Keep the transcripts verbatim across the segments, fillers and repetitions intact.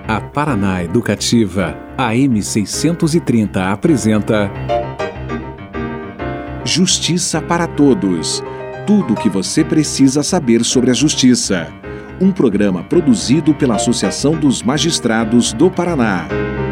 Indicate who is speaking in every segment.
Speaker 1: A Paraná Educativa, A M seiscentos e trinta apresenta Justiça para Todos. Tudo o que você precisa saber sobre a justiça. Um programa produzido pela Associação dos Magistrados do Paraná.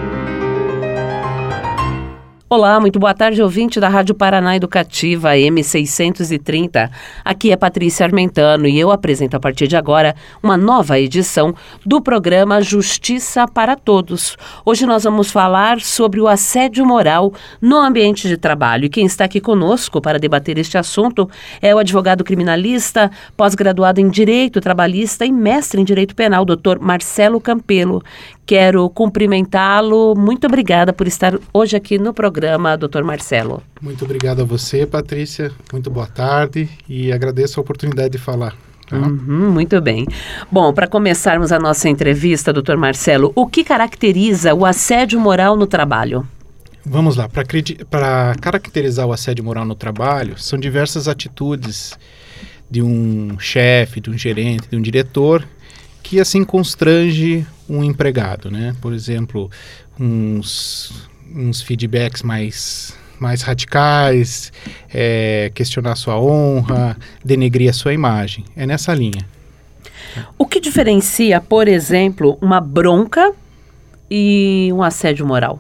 Speaker 2: Olá, muito boa tarde, ouvinte da Rádio Paraná Educativa, A M seiscentos e trinta. Aqui é Patrícia Armentano e eu apresento a partir de agora uma nova edição do programa Justiça para Todos. Hoje nós vamos falar sobre o assédio moral no ambiente de trabalho. E quem está aqui conosco para debater este assunto é o advogado criminalista, pós-graduado em Direito Trabalhista e mestre em Direito Penal, doutor Marcelo Campelo. Quero cumprimentá-lo. Muito obrigada por estar hoje aqui no programa, doutor Marcelo.
Speaker 3: Muito obrigado a você, Patrícia. Muito boa tarde e agradeço a oportunidade de falar. Tá?
Speaker 2: Uhum, muito bem. Bom, para começarmos a nossa entrevista, doutor Marcelo, o que caracteriza o assédio moral no trabalho?
Speaker 3: Vamos lá. Para caracterizar o assédio moral no trabalho, são diversas atitudes de um chefe, de um gerente, de um diretor, que assim constrange um empregado, né? Por exemplo, uns, uns feedbacks mais, mais radicais, é, questionar sua honra, denegrir a sua imagem. É nessa linha.
Speaker 2: O que diferencia, por exemplo, uma bronca e um assédio moral?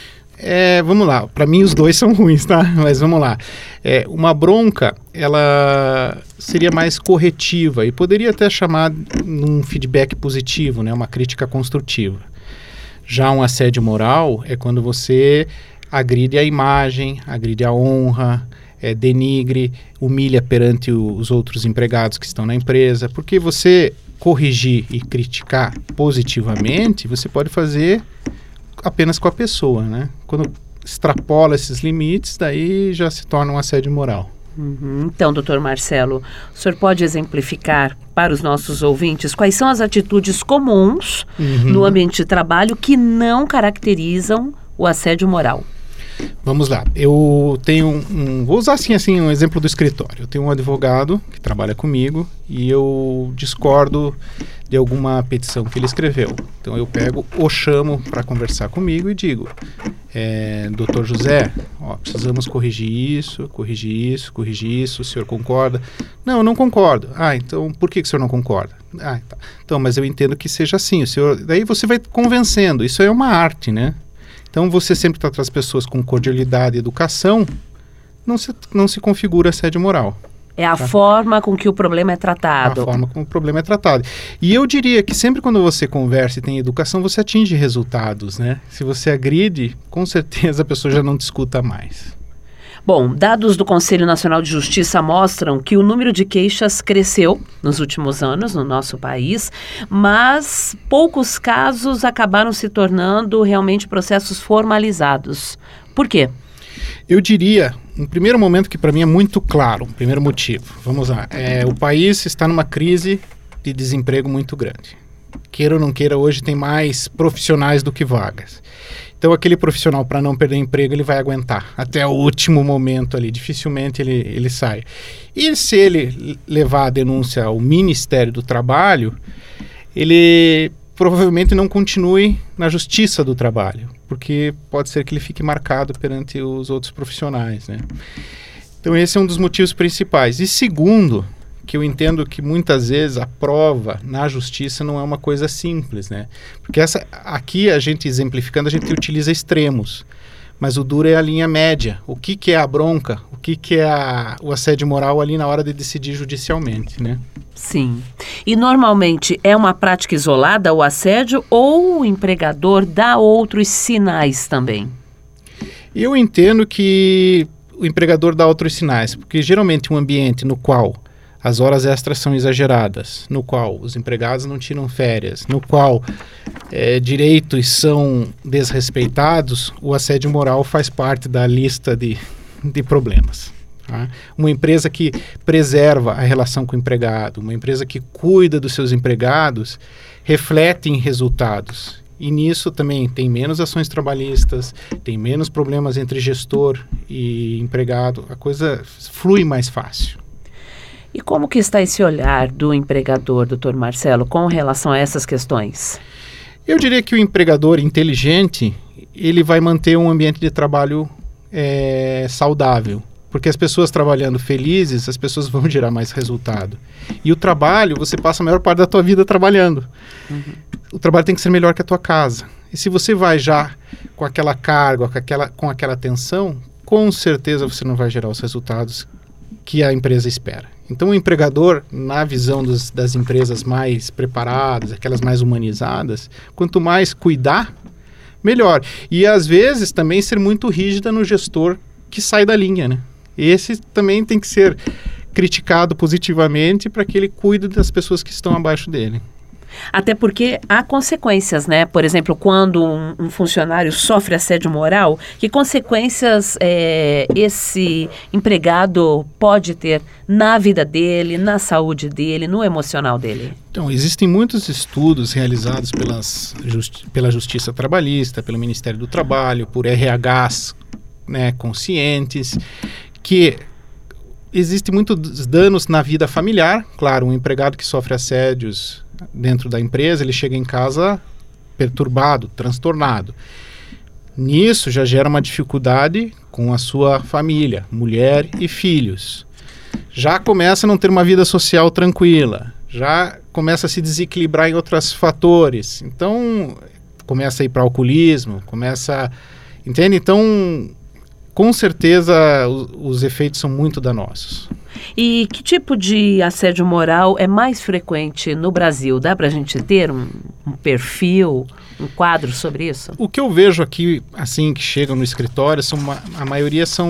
Speaker 3: É, vamos lá, para mim os dois são ruins, tá? Mas vamos lá. É, uma bronca, ela seria mais corretiva e poderia até chamar um feedback positivo, né? Uma crítica construtiva. Já um assédio moral é quando você agride a imagem, agride a honra, é, denigre, humilha perante o, os outros empregados que estão na empresa. Porque você corrigir e criticar positivamente, você pode fazer apenas com a pessoa, né? Quando extrapola esses limites, daí já se torna um assédio moral.
Speaker 2: Uhum. Então, doutor Marcelo, o senhor pode exemplificar para os nossos ouvintes quais são as atitudes comuns uhum. no ambiente de trabalho que não caracterizam o assédio moral?
Speaker 3: Vamos lá. Eu tenho um, um... Vou usar assim, assim um exemplo do escritório. Eu tenho um advogado que trabalha comigo e eu discordo de alguma petição que ele escreveu. Então eu pego, o chamo para conversar comigo e digo, é, doutor José, ó, precisamos corrigir isso, corrigir isso, corrigir isso, o senhor concorda? Não, eu não concordo. Ah, então por que, que o senhor não concorda? Ah, tá. Então, mas eu entendo que seja assim. O senhor... Daí você vai convencendo. Isso é uma arte, né? Então, você sempre trata as pessoas com cordialidade e educação, não se, não se configura assédio moral.
Speaker 2: É a
Speaker 3: tá?
Speaker 2: forma com que o problema é tratado.
Speaker 3: É a forma como o problema é tratado. E eu diria que sempre quando você conversa e tem educação, você atinge resultados, né? Se você agride, com certeza a pessoa já não te escuta mais.
Speaker 2: Bom, dados do Conselho Nacional de Justiça mostram que o número de queixas cresceu nos últimos anos no nosso país, mas poucos casos acabaram se tornando realmente processos formalizados. Por quê?
Speaker 3: Eu diria, um primeiro momento que para mim é muito claro, um primeiro motivo. Vamos lá, é, o país está numa crise de desemprego muito grande. Queira ou não queira, hoje tem mais profissionais do que vagas. Então, aquele profissional, para não perder emprego, ele vai aguentar até o último momento ali. Dificilmente ele, ele sai. E se ele levar a denúncia ao Ministério do Trabalho, ele provavelmente não continue na Justiça do Trabalho, porque pode ser que ele fique marcado perante os outros profissionais, né? Então, esse é um dos motivos principais. E segundo, que eu entendo que muitas vezes a prova na justiça não é uma coisa simples, né? Porque essa, aqui a gente exemplificando, a gente utiliza extremos, mas o duro é a linha média. O que, que é a bronca? O que, que é a, o assédio moral ali na hora de decidir judicialmente, né?
Speaker 2: Sim. E normalmente é uma prática isolada o assédio ou o empregador dá outros sinais também?
Speaker 3: Eu entendo que o empregador dá outros sinais, porque geralmente um ambiente no qual as horas extras são exageradas, no qual os empregados não tiram férias, no qual é, direitos são desrespeitados, o assédio moral faz parte da lista de, de problemas. Tá? Uma empresa que preserva a relação com o empregado, uma empresa que cuida dos seus empregados, reflete em resultados. E nisso também tem menos ações trabalhistas, tem menos problemas entre gestor e empregado, a coisa flui mais fácil.
Speaker 2: E como que está esse olhar do empregador, doutor Marcelo, com relação a essas questões?
Speaker 3: Eu diria que o empregador inteligente, ele vai manter um ambiente de trabalho é, saudável. Porque as pessoas trabalhando felizes, as pessoas vão gerar mais resultado. E o trabalho, você passa a maior parte da tua vida trabalhando. Uhum. O trabalho tem que ser melhor que a tua casa. E se você vai já com aquela carga, com aquela, com aquela tensão, com certeza você não vai gerar os resultados que a empresa espera. Então o empregador, na visão dos, das empresas mais preparadas, aquelas mais humanizadas, quanto mais cuidar, melhor. E às vezes também ser muito rígida no gestor que sai da linha, né? Esse também tem que ser criticado positivamente para que ele cuide das pessoas que estão abaixo dele.
Speaker 2: Até porque há consequências, né? Por exemplo, quando um, um funcionário sofre assédio moral, que consequências é, esse empregado pode ter na vida dele, na saúde dele, no emocional dele?
Speaker 3: Então, existem muitos estudos realizados pelas justi- pela Justiça Trabalhista, pelo Ministério do Trabalho, por R Hs, né, conscientes, que existem muitos danos na vida familiar. Claro, um empregado que sofre assédios dentro da empresa, ele chega em casa perturbado, transtornado. Nisso já gera uma dificuldade com a sua família, mulher e filhos. Já começa a não ter uma vida social tranquila, já começa a se desequilibrar em outros fatores. Então, começa a ir para o alcoolismo, começa... Entende? Então, com certeza, os, os efeitos são muito danosos.
Speaker 2: E que tipo de assédio moral é mais frequente no Brasil? Dá para a gente ter um, um perfil, um quadro sobre isso?
Speaker 3: O que eu vejo aqui, assim, que chegam no escritório, são uma, a maioria são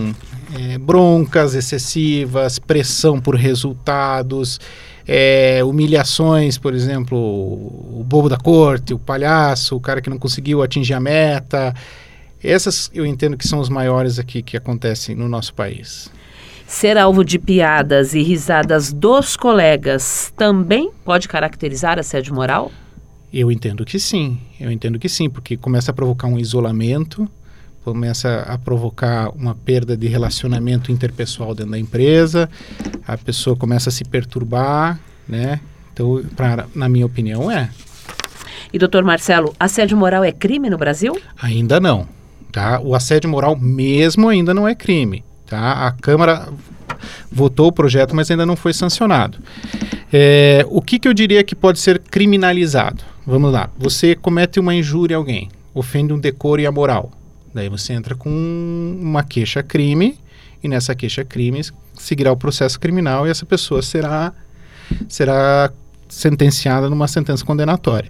Speaker 3: é, broncas excessivas, pressão por resultados, é, humilhações, por exemplo, o bobo da corte, o palhaço, o cara que não conseguiu atingir a meta. Essas eu entendo que são os maiores aqui que acontecem no nosso país.
Speaker 2: Ser alvo de piadas e risadas dos colegas também pode caracterizar assédio moral?
Speaker 3: Eu entendo que sim, eu entendo que sim, porque começa a provocar um isolamento, começa a provocar uma perda de relacionamento interpessoal dentro da empresa, a pessoa começa a se perturbar, né? Então, pra, na minha opinião, é.
Speaker 2: E, doutor Marcelo, assédio moral é crime no Brasil?
Speaker 3: Ainda não. Tá? O assédio moral mesmo ainda não é crime. Tá? A Câmara votou o projeto, mas ainda não foi sancionado. É, o que, que eu diria que pode ser criminalizado? Vamos lá. Você comete uma injúria a alguém, ofende um decoro e a moral. Daí você entra com uma queixa-crime e nessa queixa-crime seguirá o processo criminal e essa pessoa será, será sentenciada numa sentença condenatória.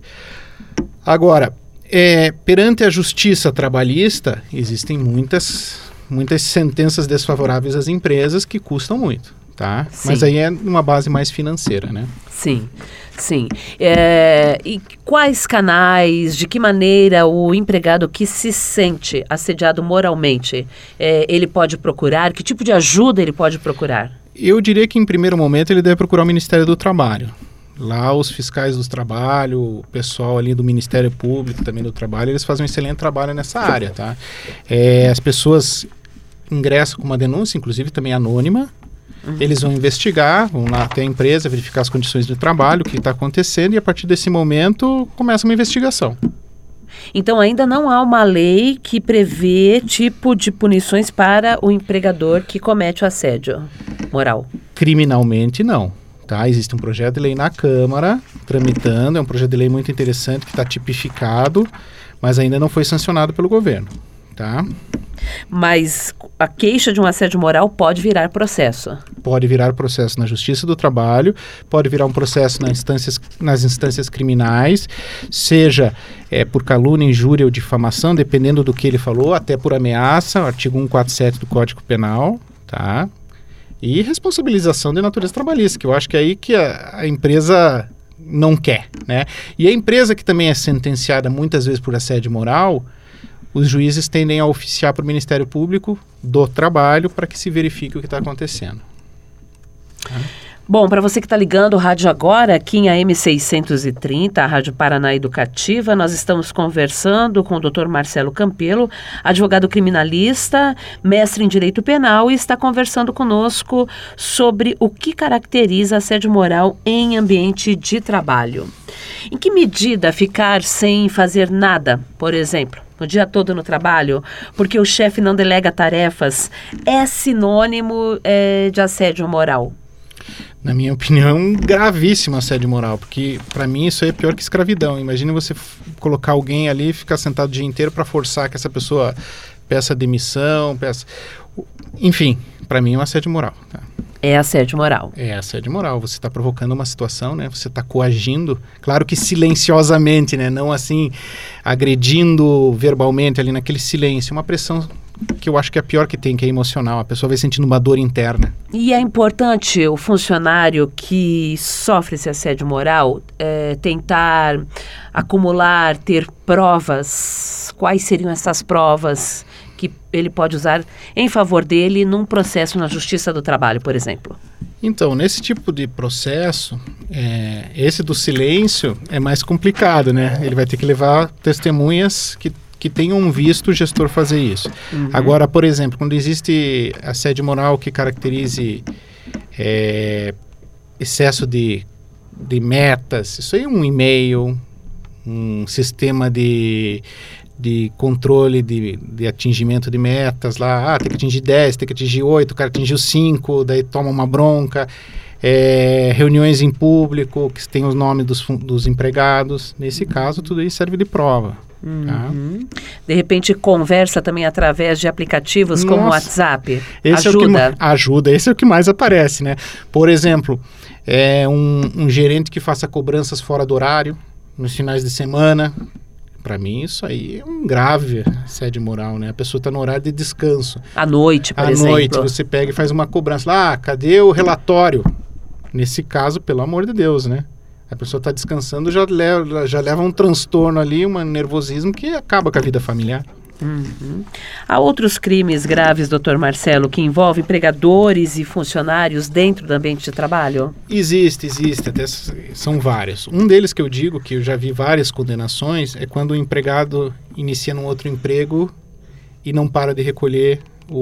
Speaker 3: Agora, É, perante a justiça trabalhista, existem muitas, muitas sentenças desfavoráveis às empresas que custam muito, tá?
Speaker 2: Sim.
Speaker 3: Mas aí é numa base mais financeira, né?
Speaker 2: Sim, sim. É, e quais canais, de que maneira o empregado que se sente assediado moralmente, é, ele pode procurar? Que tipo de ajuda ele pode procurar?
Speaker 3: Eu diria que em primeiro momento ele deve procurar o Ministério do Trabalho. Lá os fiscais do trabalho, o pessoal ali do Ministério Público também do Trabalho, eles fazem um excelente trabalho nessa área, tá? É, as pessoas ingressam com uma denúncia, inclusive também anônima, uhum. Eles vão investigar, vão lá até a empresa, verificar as condições de trabalho, o que está acontecendo e a partir desse momento começa uma investigação.
Speaker 2: Então ainda não há uma lei que prevê tipo de punições para o empregador que comete o assédio moral?
Speaker 3: Criminalmente não. Tá, existe um projeto de lei na Câmara, tramitando, é um projeto de lei muito interessante que está tipificado, mas ainda não foi sancionado pelo governo, tá?
Speaker 2: Mas a queixa de um assédio moral pode virar processo?
Speaker 3: Pode virar processo na Justiça do Trabalho, pode virar um processo nas instâncias, nas instâncias criminais, seja é, por calúnia, injúria ou difamação, dependendo do que ele falou, até por ameaça, artigo cento e quarenta e sete do Código Penal, tá? E responsabilização de natureza trabalhista, que eu acho que é aí que a, a empresa não quer, né? E a empresa que também é sentenciada muitas vezes por assédio moral, os juízes tendem a oficiar para o Ministério Público do Trabalho para que se verifique o que está acontecendo. Tá?
Speaker 2: Bom, para você que está ligando o rádio agora, aqui em A M seiscentos e trinta, a Rádio Paraná Educativa, nós estamos conversando com o doutor Marcelo Campelo, advogado criminalista, mestre em Direito Penal, e está conversando conosco sobre o que caracteriza assédio moral em ambiente de trabalho. Em que medida ficar sem fazer nada, por exemplo, o dia todo no trabalho, porque o chefe não delega tarefas, é sinônimo é, de assédio moral?
Speaker 3: Na minha opinião, é um gravíssimo assédio moral, porque para mim isso aí é pior que escravidão. Imagina você f- colocar alguém ali e ficar sentado o dia inteiro para forçar que essa pessoa peça demissão, peça... Enfim, para mim é um assédio moral. Tá?
Speaker 2: É assédio moral.
Speaker 3: É assédio moral. Você está provocando uma situação, né? Você está coagindo, claro que silenciosamente, né? Não assim, agredindo verbalmente ali naquele silêncio. Uma pressão que eu acho que é a pior que tem, que é emocional. A pessoa vai sentindo uma dor interna.
Speaker 2: E é importante o funcionário que sofre esse assédio moral é, tentar acumular, ter provas. Quais seriam essas provas que ele pode usar em favor dele num processo na Justiça do Trabalho, por exemplo?
Speaker 3: Então, nesse tipo de processo, é, esse do silêncio é mais complicado, né? Ele vai ter que levar testemunhas que, que tenham visto o gestor fazer isso. Uhum. Agora, por exemplo, quando existe assédio moral que caracterize é, excesso de, de metas, isso aí é um e-mail, um sistema de... de controle de, de atingimento de metas lá, ah, tem que atingir dez, tem que atingir oito, o cara atingiu cinco, daí toma uma bronca, é, reuniões em público, que tem os nomes dos, dos empregados, nesse caso tudo isso serve de prova.
Speaker 2: Uhum. Tá? De repente conversa também através de aplicativos Nossa, como o WhatsApp,
Speaker 3: esse
Speaker 2: ajuda?
Speaker 3: É o que, ajuda, esse é o que mais aparece, né? Por exemplo, é um, um gerente que faça cobranças fora do horário, nos finais de semana. Para mim, isso aí é um grave assédio moral, né? A pessoa está no horário de descanso.
Speaker 2: À noite, por
Speaker 3: à
Speaker 2: exemplo. À
Speaker 3: noite, você pega e faz uma cobrança. Lá, ah, cadê o relatório? Nesse caso, pelo amor de Deus, né? A pessoa está descansando, já leva, já leva um transtorno ali, um nervosismo que acaba com a vida familiar.
Speaker 2: Uhum. Há outros crimes graves, doutor Marcelo, que envolvem empregadores e funcionários dentro do ambiente de trabalho?
Speaker 3: Existe, existe, até são vários. Um deles que eu digo, que eu já vi várias condenações, é quando o empregado inicia num outro emprego e não para de recolher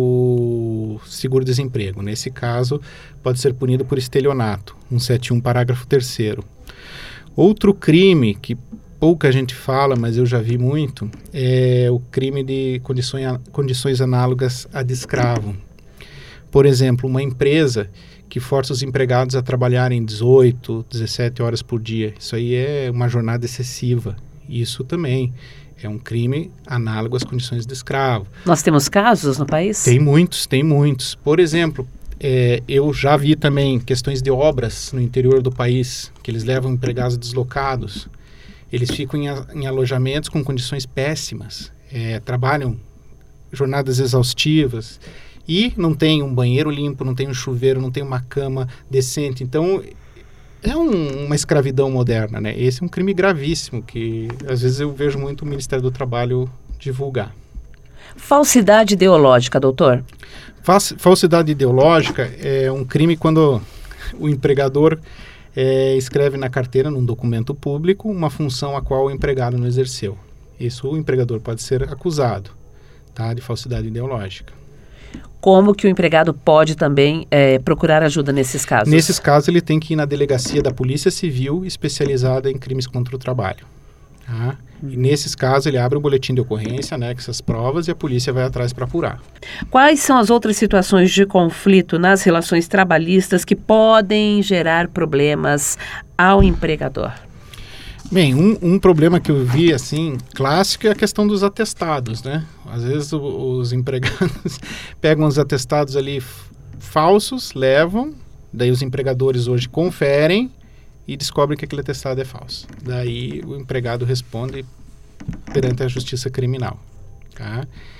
Speaker 3: o seguro-desemprego. Nesse caso, pode ser punido por estelionato, cento e setenta e um, parágrafo terceiro. Outro crime que pouca gente fala, mas eu já vi muito, é o crime de condições, condições análogas a de escravo. Por exemplo, uma empresa que força os empregados a trabalharem dezoito, dezessete horas por dia. Isso aí é uma jornada excessiva. Isso também é um crime análogo às condições de escravo.
Speaker 2: Nós temos casos no país?
Speaker 3: Tem muitos, tem muitos. Por exemplo, é, eu já vi também questões de obras no interior do país, que eles levam empregados deslocados. Eles ficam em, em alojamentos com condições péssimas, é, trabalham jornadas exaustivas e não tem um banheiro limpo, não tem um chuveiro, não tem uma cama decente. Então, é um, uma escravidão moderna, né? Esse é um crime gravíssimo que, às vezes, eu vejo muito o Ministério do Trabalho divulgar.
Speaker 2: Falsidade ideológica, doutor?
Speaker 3: Fals- falsidade ideológica é um crime quando o empregador... É, escreve na carteira, num documento público, uma função a qual o empregado não exerceu. Isso o empregador pode ser acusado, tá, de falsidade ideológica.
Speaker 2: Como que o empregado pode também é, procurar ajuda nesses casos?
Speaker 3: Nesses casos, ele tem que ir na delegacia da Polícia Civil especializada em crimes contra o trabalho. Tá? Uhum. E nesses casos, ele abre um boletim de ocorrência, anexa as provas e a polícia vai atrás para apurar. Quais
Speaker 2: são as outras situações de conflito nas relações trabalhistas que podem gerar problemas ao empregador?
Speaker 3: Bem, um, um problema que eu vi, assim, clássico é a questão dos atestados, né? Às vezes o, os empregados pegam os atestados ali f- falsos, levam, daí os empregadores hoje conferem e descobrem que aquele atestado é falso. Daí o empregado responde perante a justiça criminal. Tá?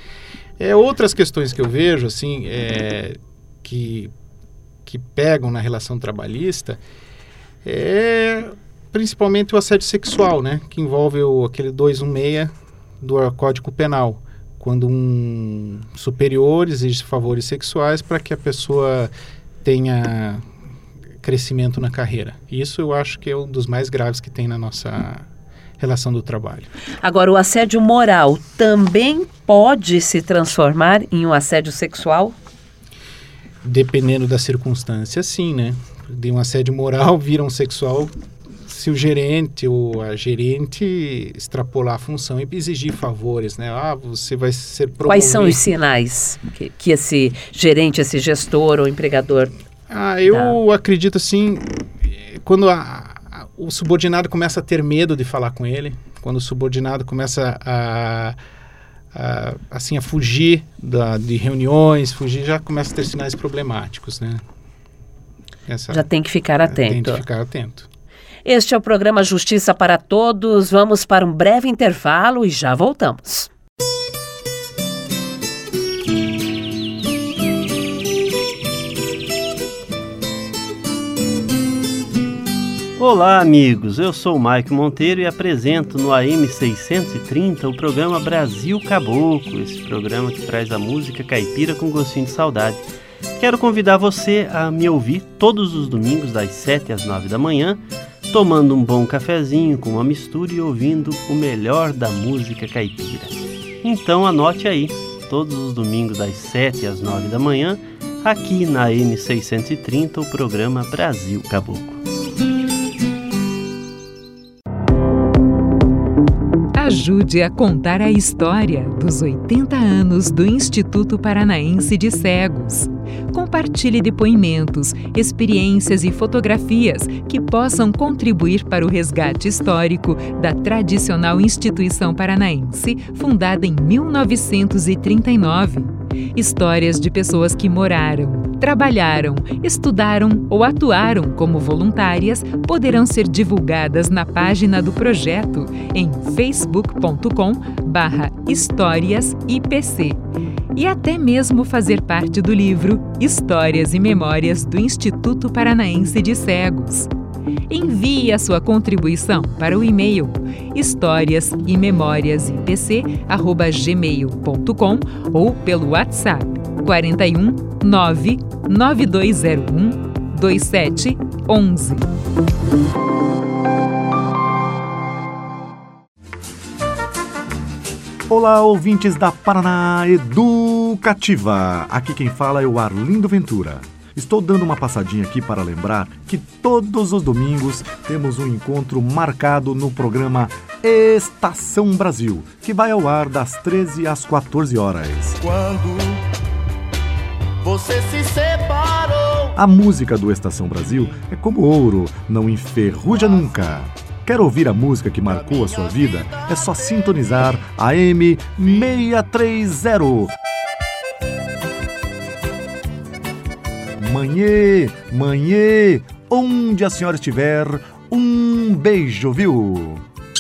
Speaker 3: É, outras questões que eu vejo, assim, é, que, que pegam na relação trabalhista, é principalmente o assédio sexual, né? Que envolve o, aquele duzentos e dezesseis do Código Penal, quando um superior exige favores sexuais para que a pessoa tenha crescimento na carreira. Isso eu acho que é um dos mais graves que tem na nossa relação do trabalho.
Speaker 2: Agora, o assédio moral também pode se transformar em um assédio sexual?
Speaker 3: Dependendo da circunstância, sim, né? De um assédio moral vira um sexual se o gerente ou a gerente extrapolar a função e exigir favores, né? Ah, você vai ser promovido.
Speaker 2: Quais são os sinais que, que esse gerente, esse gestor ou empregador...
Speaker 3: Ah, eu dá? acredito assim, quando a, a, o subordinado começa a ter medo de falar com ele, quando o subordinado começa a... a assim, a fugir da, de reuniões, fugir, já começa a ter sinais problemáticos, né? Essa,
Speaker 2: já tem que ficar atento.
Speaker 3: Tem que ficar atento.
Speaker 2: Este é o programa Justiça para Todos. Vamos para um breve intervalo e já voltamos.
Speaker 4: Olá, amigos. Eu sou o Mike Monteiro e apresento no A M seiscentos e trinta o programa Brasil Caboclo, esse programa que traz a música caipira com gostinho de saudade. Quero convidar você a me ouvir todos os domingos das sete às nove da manhã, tomando um bom cafezinho com uma mistura e ouvindo o melhor da música caipira. Então anote aí, todos os domingos das sete às nove da manhã, aqui na A M seiscentos e trinta, o programa Brasil Caboclo.
Speaker 5: Ajude a contar a história dos oitenta anos do Instituto Paranaense de Cegos. Compartilhe depoimentos, experiências e fotografias que possam contribuir para o resgate histórico da tradicional instituição paranaense, fundada em mil novecentos e trinta e nove. Histórias de pessoas que moraram, trabalharam, estudaram ou atuaram como voluntárias poderão ser divulgadas na página do projeto em facebook ponto com barra histórias I P C e até mesmo fazer parte do livro Histórias e Memórias do Instituto Paranaense de Cegos. Envie a sua contribuição para o e-mail histórias e memórias I P C arroba gmail ponto com ou pelo WhatsApp quatro um nove nove dois zero um dois sete um um.
Speaker 6: Olá, ouvintes da Paraná Educativa. Aqui quem fala é o Arlindo Ventura. Estou dando uma passadinha aqui para lembrar que todos os domingos temos um encontro marcado no programa Estação Brasil, que vai ao ar das treze às quatorze horas.
Speaker 7: Quando você se separou.
Speaker 6: A música do Estação Brasil é como ouro, não enferruja nunca. Quer ouvir a música que marcou a sua vida? É só sintonizar a A M seiscentos e trinta. Manhê, manhê, onde a senhora estiver, um beijo, viu?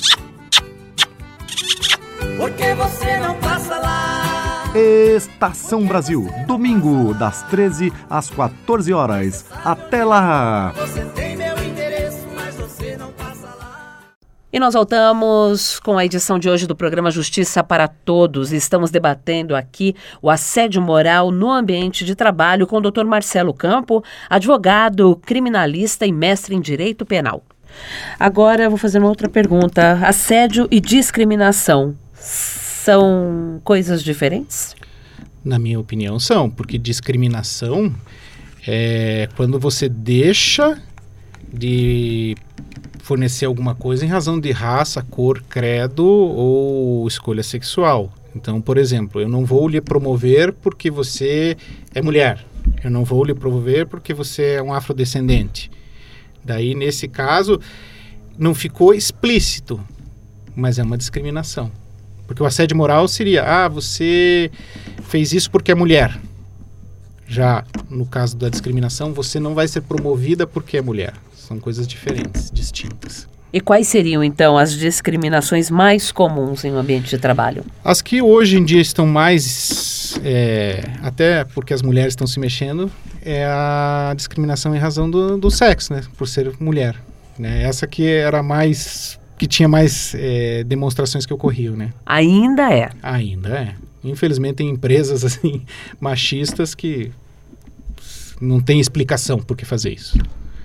Speaker 7: Porque você não passa lá.
Speaker 6: Estação Brasil, domingo, das treze às quatorze horas. Até lá!
Speaker 7: Você tem meu endereço, mas você não passa lá.
Speaker 2: E nós voltamos com a edição de hoje do programa Justiça para Todos. Estamos debatendo aqui o assédio moral no ambiente de trabalho com o doutor Marcelo Campo, advogado, criminalista e mestre em Direito Penal. Agora eu vou fazer uma outra pergunta. Assédio e discriminação são coisas diferentes?
Speaker 3: Na minha opinião, são, porque discriminação é quando você deixa de fornecer alguma coisa em razão de raça, cor, credo ou escolha sexual. Então, por exemplo, eu não vou lhe promover porque você é mulher. Eu não vou lhe promover porque você é um afrodescendente. Daí, nesse caso, não ficou explícito, mas é uma discriminação. Porque o assédio moral seria, ah, você fez isso porque é mulher. Já no caso da discriminação, você não vai ser promovida porque é mulher. São coisas diferentes, distintas.
Speaker 2: E quais seriam, então, as discriminações mais comuns em um ambiente de trabalho?
Speaker 3: As que hoje em dia estão mais, é, até porque as mulheres estão se mexendo, é a discriminação em razão do, do sexo, né? Por ser mulher. Né? Essa que era mais, que tinha mais é, demonstrações que ocorriam, né?
Speaker 2: Ainda é.
Speaker 3: Ainda é. Infelizmente tem empresas assim, machistas que não tem explicação por que fazer isso.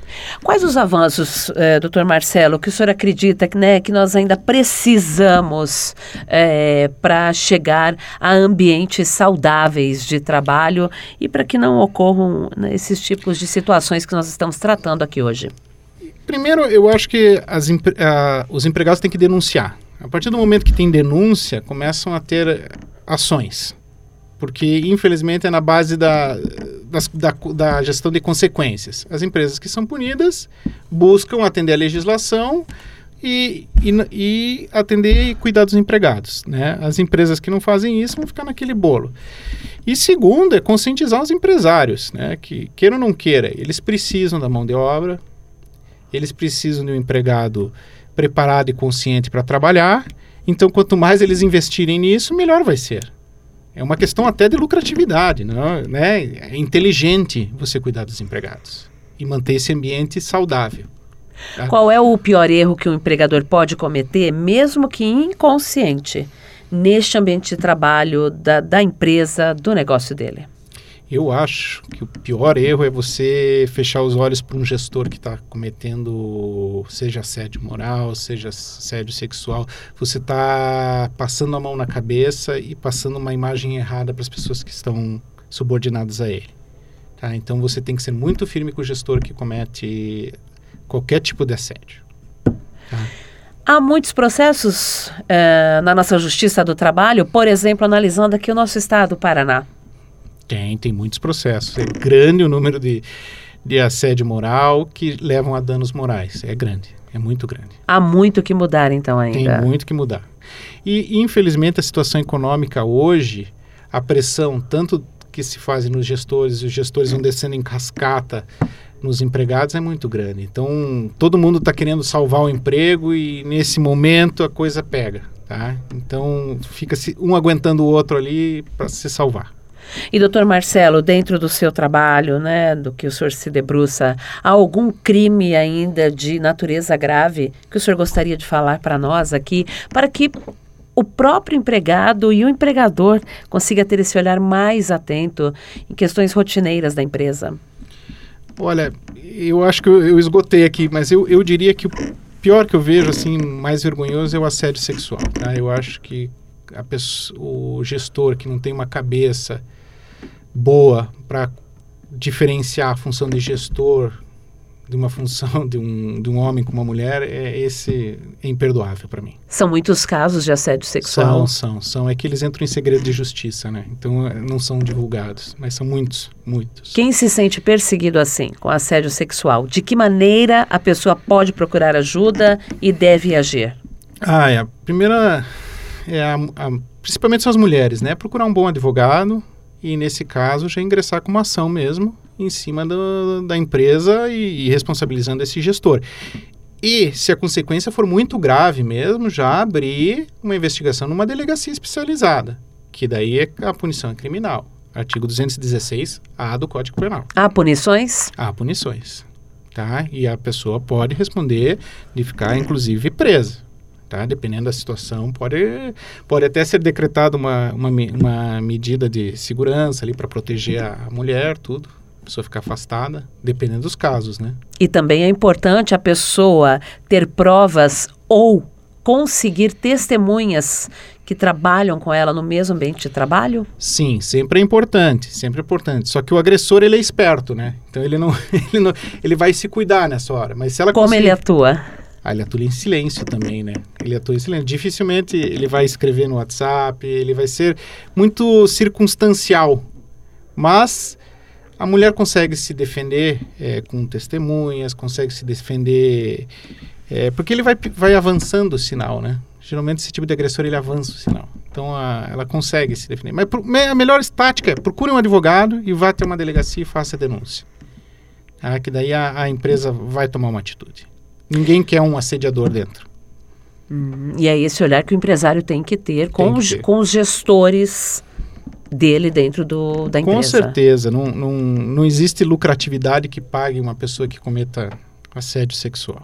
Speaker 2: Quais os avanços, eh, doutor Marcelo, que o senhor acredita que, né, que nós ainda precisamos eh, para chegar a ambientes saudáveis de trabalho e para que não ocorram, né, esses tipos de situações que nós estamos tratando aqui hoje?
Speaker 3: Primeiro, eu acho que as, uh, os empregados têm que denunciar. A partir do momento que tem denúncia, começam a ter ações. Porque, infelizmente, é na base da, das, da, da gestão de consequências. As empresas que são punidas buscam atender a legislação e, e, e atender e cuidar dos empregados, né? As empresas que não fazem isso vão ficar naquele bolo. E segundo, é conscientizar os empresários, né? Que, queira ou não queira, eles precisam da mão de obra, eles precisam de um empregado preparado e consciente para trabalhar. Então, quanto mais eles investirem nisso, melhor vai ser. É uma questão até de lucratividade, não, né? É inteligente você cuidar dos empregados e manter esse ambiente saudável. Tá?
Speaker 2: Qual é o pior erro que o empregador pode cometer, mesmo que inconsciente, neste ambiente de trabalho da, da empresa, do negócio dele?
Speaker 3: Eu acho que o pior erro é você fechar os olhos para um gestor que está cometendo, seja assédio moral, seja assédio sexual. Você está passando a mão na cabeça e passando uma imagem errada para as pessoas que estão subordinadas a ele. Tá? Então você tem que ser muito firme com o gestor que comete qualquer tipo de assédio. Tá?
Speaker 2: Há muitos processos eh, na nossa Justiça do Trabalho, por exemplo, analisando aqui o nosso estado, o Paraná.
Speaker 3: Tem, tem muitos processos. É grande o número de, de assédio moral que levam a danos morais. É grande, é muito grande.
Speaker 2: Há muito que mudar, então, ainda.
Speaker 3: Tem muito que mudar. E, infelizmente, a situação econômica hoje, a pressão tanto que se faz nos gestores, os gestores vão descendo em cascata nos empregados, é muito grande. Então, todo mundo está querendo salvar o emprego e, nesse momento, a coisa pega. Tá? Então, fica se, um aguentando o outro ali para se salvar.
Speaker 2: E, doutor Marcelo, dentro do seu trabalho, né, do que o senhor se debruça, há algum crime ainda de natureza grave que o senhor gostaria de falar para nós aqui, para que o próprio empregado e o empregador consiga ter esse olhar mais atento em questões rotineiras da empresa?
Speaker 3: Olha, eu acho que eu, eu esgotei aqui, mas eu, eu diria que o pior que eu vejo, assim, mais vergonhoso é o assédio sexual. Tá? Eu acho que a pessoa, o gestor que não tem uma cabeça boa para diferenciar a função de gestor de uma função de um, de um homem com uma mulher, é, esse é imperdoável para mim.
Speaker 2: São muitos casos de assédio sexual?
Speaker 3: São, são, são. É que eles entram em segredo de justiça, né? Então não são divulgados, mas são muitos, muitos.
Speaker 2: Quem se sente perseguido assim, com assédio sexual, de que maneira a pessoa pode procurar ajuda e deve agir? Ah,
Speaker 3: é, a primeira... É a, a, principalmente são as mulheres, né? Procurar um bom advogado e, nesse caso, já ingressar com uma ação mesmo em cima do, da empresa e, e responsabilizando esse gestor. E, se a consequência for muito grave mesmo, já abrir uma investigação numa delegacia especializada, que daí é a punição é criminal. Artigo duzentos e dezesseis A do Código Penal.
Speaker 2: Há punições?
Speaker 3: Há punições, tá? E a pessoa pode responder de ficar, inclusive, presa. Tá? Dependendo da situação, pode, pode até ser decretada uma, uma, uma medida de segurança ali para proteger a, a mulher, tudo. A pessoa ficar afastada, dependendo dos casos, né?
Speaker 2: E também é importante a pessoa ter provas ou conseguir testemunhas que trabalham com ela no mesmo ambiente de trabalho?
Speaker 3: Sim, sempre é importante, sempre é importante. Só que o agressor, ele é esperto, né? Então ele não, ele não, ele vai se cuidar nessa hora. Mas se ela
Speaker 2: Como
Speaker 3: conseguir...
Speaker 2: ele atua?
Speaker 3: Ah, ele atua em silêncio também, né? Ele atua em silêncio. Dificilmente ele vai escrever no WhatsApp, ele vai ser muito circunstancial. Mas a mulher consegue se defender é, com testemunhas, consegue se defender... É, porque ele vai, vai avançando o sinal, né? Geralmente esse tipo de agressor, ele avança o sinal. Então a, ela consegue se defender. Mas pro, a melhor tática é procure um advogado e vá até uma delegacia e faça a denúncia. Ah, que daí a, a empresa vai tomar uma atitude. Ninguém quer um assediador dentro.
Speaker 2: Hum, e é esse olhar que o empresário tem que ter com,
Speaker 3: que
Speaker 2: os,
Speaker 3: ter.
Speaker 2: com os gestores dele dentro do, da empresa.
Speaker 3: Com certeza. Não, não, não existe lucratividade que pague uma pessoa que cometa assédio sexual.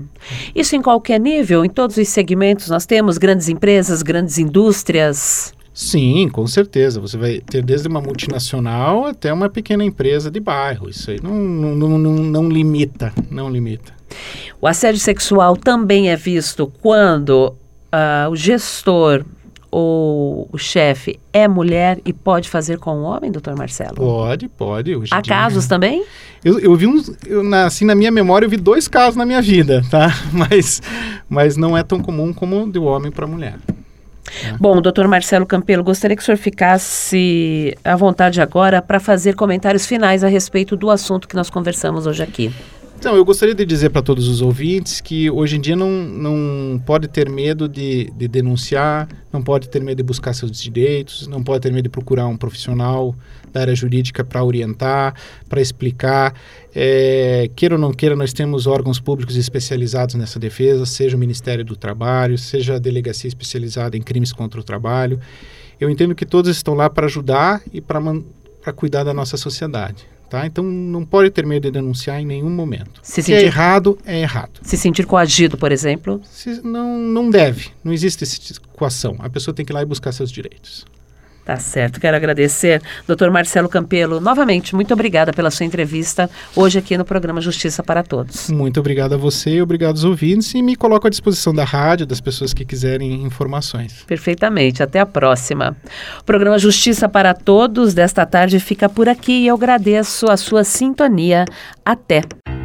Speaker 2: Isso em qualquer nível, em todos os segmentos nós temos grandes empresas, grandes indústrias.
Speaker 3: Sim, com certeza. Você vai ter desde uma multinacional até uma pequena empresa de bairro. Isso aí não, não, não, não, não limita, não limita.
Speaker 2: O assédio sexual também é visto quando uh, o gestor ou o chefe é mulher e pode fazer com o homem, doutor Marcelo?
Speaker 3: Pode, pode. Hoje
Speaker 2: Há
Speaker 3: dia,
Speaker 2: casos também?
Speaker 3: Eu, eu vi uns, eu, na, assim, na minha memória, eu vi dois casos na minha vida, tá? Mas, mas não é tão comum como de homem para mulher. É.
Speaker 2: Bom, doutor Marcelo Campelo, gostaria que o senhor ficasse à vontade agora para fazer comentários finais a respeito do assunto que nós conversamos hoje aqui.
Speaker 3: Então, eu gostaria de dizer para todos os ouvintes que hoje em dia não, não pode ter medo de, de denunciar, não pode ter medo de buscar seus direitos, não pode ter medo de procurar um profissional da área jurídica para orientar, para explicar. É, queira ou não queira, nós temos órgãos públicos especializados nessa defesa, seja o Ministério do Trabalho, seja a Delegacia Especializada em Crimes contra o Trabalho. Eu entendo que todos estão lá para ajudar e para cuidar da nossa sociedade. Tá? Então, não pode ter medo de denunciar em nenhum momento. Se, Se sentir... é errado, é errado.
Speaker 2: Se sentir coagido, por exemplo?
Speaker 3: Se, não, não deve. Não existe essa coação. A pessoa tem que ir lá e buscar seus direitos.
Speaker 2: Tá certo. Quero agradecer, doutor Marcelo Campelo, novamente, muito obrigada pela sua entrevista hoje aqui no programa Justiça para Todos.
Speaker 3: Muito obrigado a você, obrigado aos ouvintes e me coloco à disposição da rádio, das pessoas que quiserem informações.
Speaker 2: Perfeitamente. Até a próxima. O programa Justiça para Todos desta tarde fica por aqui e eu agradeço a sua sintonia. Até.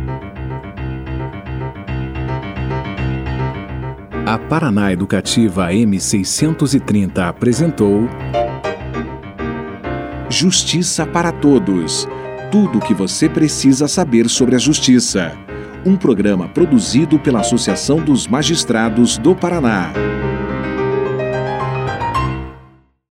Speaker 1: A Paraná Educativa M seiscentos e trinta apresentou Justiça para Todos. Tudo o que você precisa saber sobre a justiça. Um programa produzido pela Associação dos Magistrados do Paraná.